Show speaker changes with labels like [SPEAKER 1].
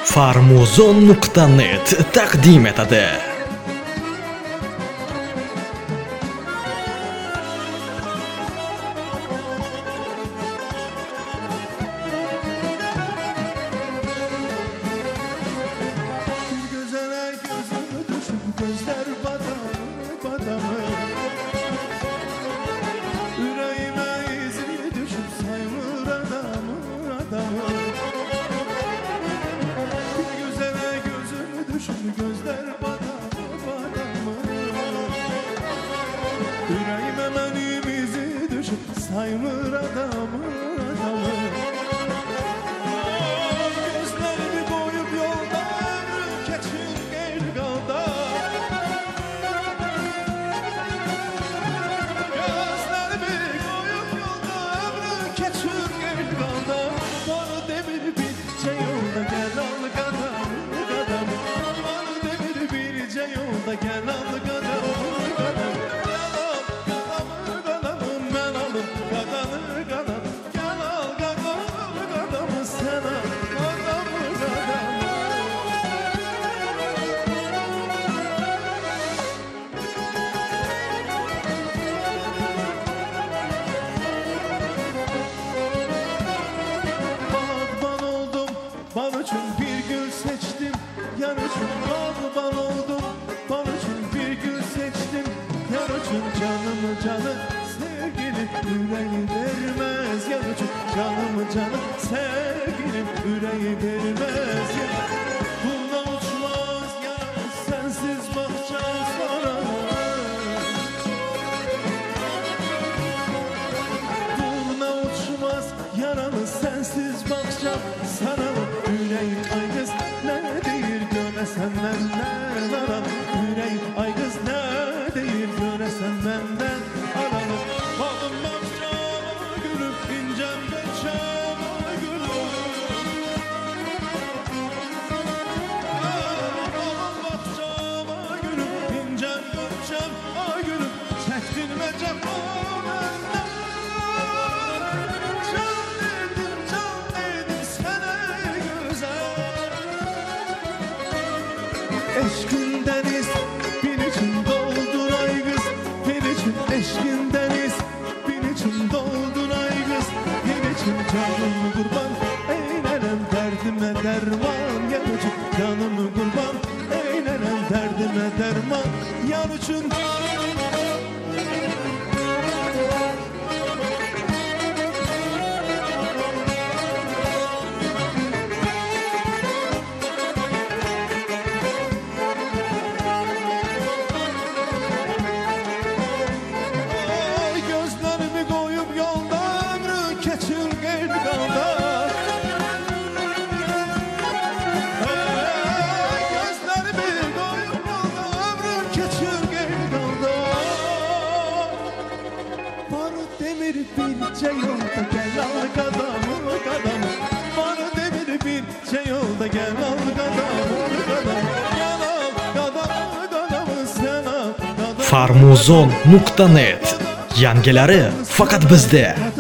[SPEAKER 1] Farmuzon.net taqdim etadi.
[SPEAKER 2] Gözler badamı yüreğime izini düşüp saymır adamı bir güzele gözümü düşüp gözler badamı yüreğime benim izi düşüp saymır adamı gözlerimi koyup yolda keçin gel kalda. Gel al gadamı sen al gadamı. Bağban oldum, bal için bir gül seçtim. Yar için bağban oldum, bal için bir gül seçtim. Yar için canım sevgilim yüreği vermez. Yar için canım sevgilim yüreği vermez. Bunda uçmaz yar sensiz bakacağız sonra. Bunda uçmaz yaralı sensiz bakacağım sana. Yüreğim ay kız ne değil göresen benden aralı. Yüreğim ay kız ne değil göresen benden aralı. Balım bakacağıma gülüp incem geçeceğime gülüp. Balım bakacağıma gülüp incem geçeceğime gülüp. Çektirme cefamı benden. Eşkin deniz bin için doldur ay kız. Bir için eşkin deniz bin için doldur ay kız. Bir için canımı kurban eylenen derdime derman. Yar için canımı kurban eylenen derdime derman. Yar için bir yolda gel al gadamı. Bana demir bir yolda gel al gadamı. Gel al gadamı sen al.
[SPEAKER 1] Farmuzon.net yangilari faqat bizda.